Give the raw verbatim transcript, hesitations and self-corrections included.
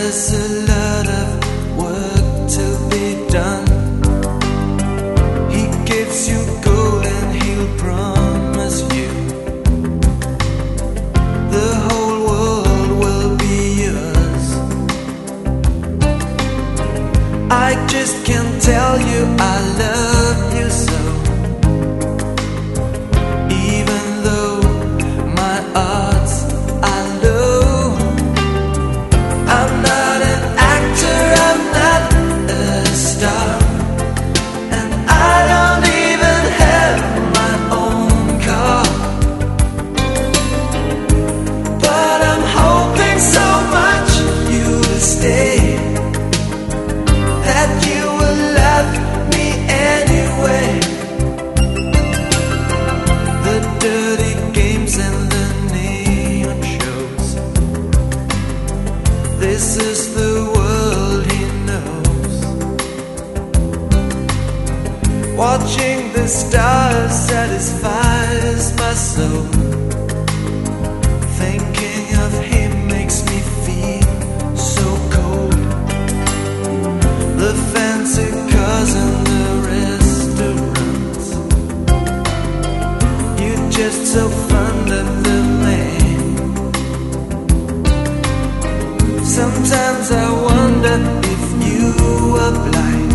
there's a lot of work to be done. He gives you gold and he'll promise you the whole world will be yours. I just can't tell you I love you so, even though my odds are low. I'm not an actor, I'm not a star, and I don't even have my own car. But I'm hoping so much you will stay, that you will love me anyway. The dirty games and the neon shows, this is the world he knows. Watching the stars satisfies my soul. Thinking of him makes me feel so cold. The fancy cars and the restaurants, you're just so fond of the man. Sometimes I wonder if you are blind,